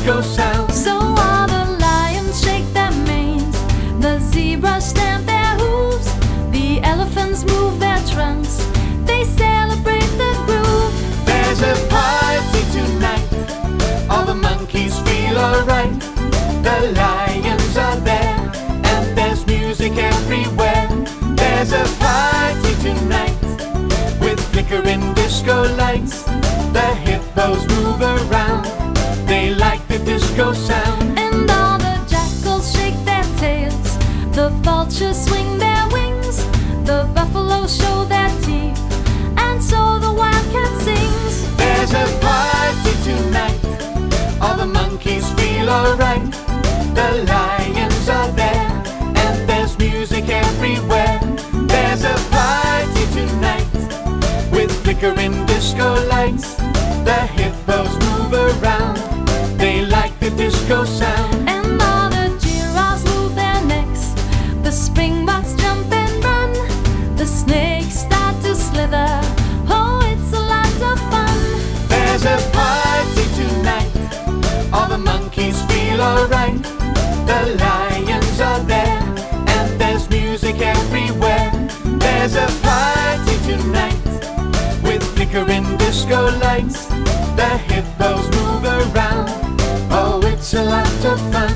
disco sound. So all the lions shake their manes, the zebras stamp their hooves, the elephants move their trunks, they celebrate the groove. There's a party tonight, all the monkeys feel alright. The lions are there, and there's music everywhere. There's a party tonight, with flickering disco lights. The hippos move around, they like the disco sound. And all the jackals shake their tails, the vultures swing their wings, the buffaloes show their teeth, and so the wildcat sings. There's a party tonight, all the monkeys feel alright. The lions are there, and there's music everywhere. There's a party tonight, with flickering disco lights. The hippos move around, they like the disco sound. And all the giraffes move their necks, the springboks jump and run, the snakes start to slither, oh, it's a lot of fun. There's a party tonight, all the monkeys feel alright. The lions are there, and there's music everywhere. There's a party tonight, with flickering disco lights. The hippos move around, oh, it's a lot of fun.